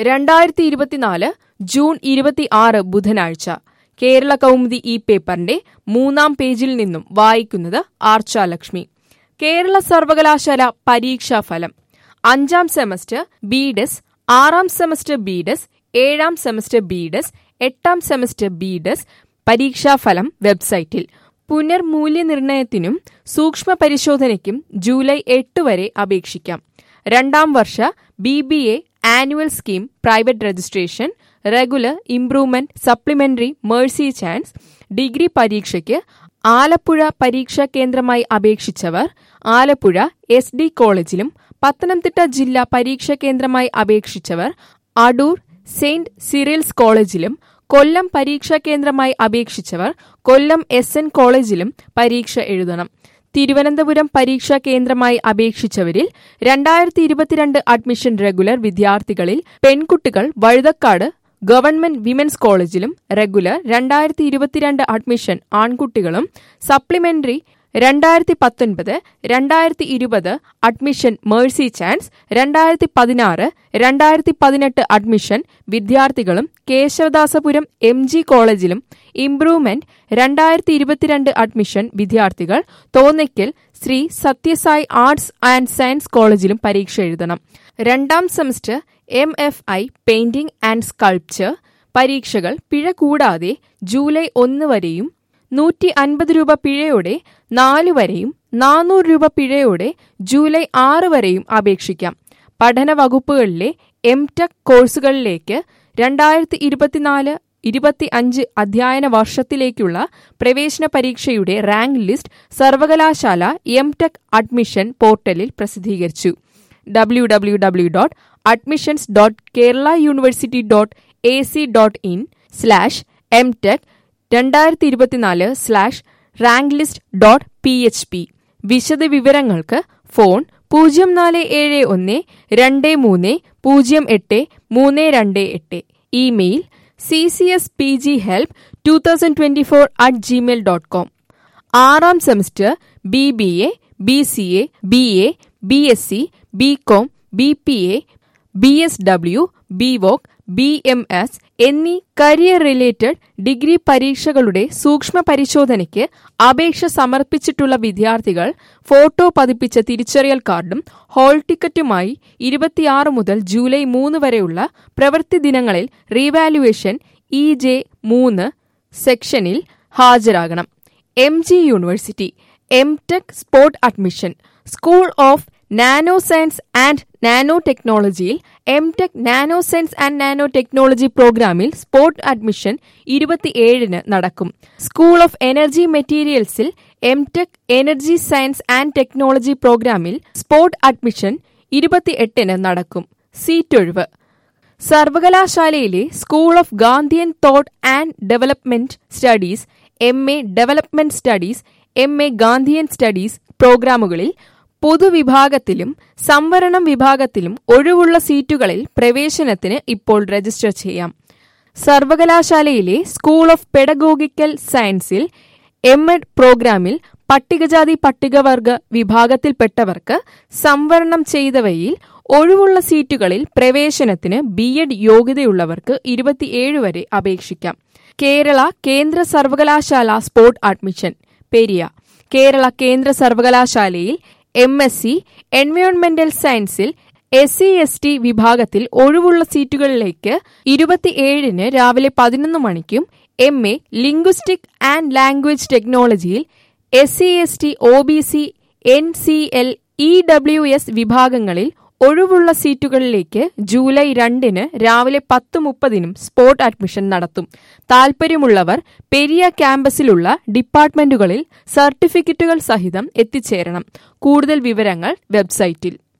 2024 June 26 ബുധനാഴ്ച കേരള കൗമുദി ഈ പേപ്പറിന്റെ 3-ാം പേജിൽ നിന്നും വായിക്കുന്നത് ആർച്ചാലക്ഷ്മി. കേരള സർവകലാശാല പരീക്ഷാഫലം. 5-ാം സെമസ്റ്റർ ബി.ഡെസ്, 6-ാം സെമസ്റ്റർ ബി.ഡെസ്, 7-ാം സെമസ്റ്റർ ബി.ഡെസ്, 8-ാം സെമസ്റ്റർ ബി.ഡെസ് പരീക്ഷാഫലം വെബ്സൈറ്റിൽ. പുനർമൂല്യനിർണയത്തിനും സൂക്ഷ്മ പരിശോധനയ്ക്കും ജൂലൈ 8 വരെ അപേക്ഷിക്കാം. 2ാം വർഷ BBA annual scheme private registration, regular, improvement, supplementary, mercy chance, degree പരീക്ഷയ്ക്ക് ആലപ്പുഴ പരീക്ഷാ കേന്ദ്രമായി അപേക്ഷിച്ചവർ ആലപ്പുഴ SD കോളേജിലും, പത്തനംതിട്ട ജില്ലാ പരീക്ഷാ കേന്ദ്രമായി അപേക്ഷിച്ചവർ അടൂർ സെയിന്റ് സിറിൽസ് കോളേജിലും, കൊല്ലം പരീക്ഷാ കേന്ദ്രമായി അപേക്ഷിച്ചവർ കൊല്ലം SN കോളേജിലും പരീക്ഷ എഴുതണം. തിരുവനന്തപുരം പരീക്ഷാ കേന്ദ്രമായി അപേക്ഷിച്ചവരിൽ 2022 അഡ്മിഷൻ റെഗുലർ വിദ്യാർത്ഥികളിൽ പെൺകുട്ടികൾ വഴുതക്കാട് ഗവൺമെന്റ് വിമൻസ് കോളേജിലും, റെഗുലർ 2022 അഡ്മിഷൻ ആൺകുട്ടികളും, supplementary 2019-2020 admission mercy chance 2016-2018 admission വിദ്യാർത്ഥികളും കേശവദാസപുരം MG കോളേജിലും, ഇംപ്രൂവ്മെന്റ് 2022 അഡ്മിഷൻ വിദ്യാർത്ഥികൾ Thonnakkal Sree Sathyasai arts and science കോളേജിലും പരീക്ഷ എഴുതണം. 2ാം semester MFI painting and sculpture പരീക്ഷകൾ പിഴ കൂടാതെ ജൂലൈ 1 വരെയും 150 രൂപ പിഴയോടെ 4 വരെയും 400 രൂപ പിഴയോടെ ജൂലൈ 6 വരെയും അപേക്ഷിക്കാം. പഠന വകുപ്പുകളിലെ MTech കോഴ്സുകളിലേക്ക് 2024-25 അധ്യയന വർഷത്തിലേക്കുള്ള പ്രവേശന പരീക്ഷയുടെ റാങ്ക് ലിസ്റ്റ് സർവകലാശാല MTech അഡ്മിഷൻ പോർട്ടലിൽ പ്രസിദ്ധീകരിച്ചു. www.admissions.keralauniversity.ac.in/mtech 2024/ranklist.php. വിശദവിവരങ്ങൾക്ക് ഫോൺ 047123083228. Email ccspghelp2024@gmail.com. 6ാം semester BBA, BCA, BA, BSc, BCom, BPA, BSW, BVoc, BMS എന്നീ കരിയർ റിലേറ്റഡ് ഡിഗ്രി പരീക്ഷകളുടെ സൂക്ഷ്മ പരിശോധനയ്ക്ക് അപേക്ഷ സമർപ്പിച്ചിട്ടുള്ള വിദ്യാർത്ഥികൾ ഫോട്ടോ പതിപ്പിച്ച തിരിച്ചറിയൽ കാർഡും ഹാൾ ടിക്കറ്റുമായി 26 മുതൽ ജൂലൈ 3 വരെയുള്ള പ്രവൃത്തി ദിനങ്ങളിൽ റീവാലുവേഷൻ EJ3 സെക്ഷനിൽ ഹാജരാകണം. MG university MTech spot admission. School of nano science and nano ടെക്നോളജിയിൽ MTech nano science and nano technology പ്രോഗ്രാമിൽ സ്പോട്ട് അഡ്മിഷൻ 27 നടക്കും. സ്കൂൾ ഓഫ് എനർജി മെറ്റീരിയൽസിൽ MTech energy science and technology പ്രോഗ്രാമിൽ സ്പോട്ട് അഡ്മിഷൻ 28 നടക്കും. Seat ഒഴിവ്. സർവകലാശാലയിലെ school of Gandhian thought and development studies, MA development studies, MA Gandhian studies പ്രോഗ്രാമുകളിൽ പൊതുവിഭാഗത്തിലും സംവരണം വിഭാഗത്തിലും ഒഴിവുള്ള സീറ്റുകളിൽ പ്രവേശനത്തിന് ഇപ്പോൾ രജിസ്റ്റർ ചെയ്യാം. സർവകലാശാലയിലെ സ്കൂൾ ഓഫ് പെഡഗോഗിക്കൽ സയൻസിൽ MEd പ്രോഗ്രാമിൽ പട്ടികജാതി പട്ടികവർഗ വിഭാഗത്തിൽപ്പെട്ടവർക്ക് സംവരണം ചെയ്തവയിൽ ഒഴിവുള്ള സീറ്റുകളിൽ പ്രവേശനത്തിന് BEd യോഗ്യതയുള്ളവർക്ക് 27 വരെ അപേക്ഷിക്കാം. കേരള കേന്ദ്ര സർവകലാശാല സ്പോട്ട് അഡ്മിഷൻ. പെരിയ. കേരള കേന്ദ്ര സർവകലാശാലയിൽ MSc എൻവയോൺമെന്റൽ സയൻസിൽ SC/ST വിഭാഗത്തിൽ ഒഴിവുള്ള സീറ്റുകളിലേക്ക് 27 രാവിലെ 11 മണിക്കും, MA ലിംഗ്വിസ്റ്റിക് ആൻഡ് ലാംഗ്വേജ് ടെക്നോളജിയിൽ SC/ST OBC NCL EWS വിഭാഗങ്ങളിൽ ഒഴിവുള്ള സീറ്റുകളിലേക്ക് ജൂലൈ 2 രാവിലെ 10:30 സ്പോട്ട് അഡ്മിഷൻ നടത്തും. താൽപ്പര്യമുള്ളവർ പെരിയ ക്യാമ്പസിലുള്ള ഡിപ്പാർട്ട്മെന്റുകളിൽ സർട്ടിഫിക്കറ്റുകൾ സഹിതം എത്തിച്ചേരണം. കൂടുതൽ വിവരങ്ങൾ വെബ്സൈറ്റിൽ.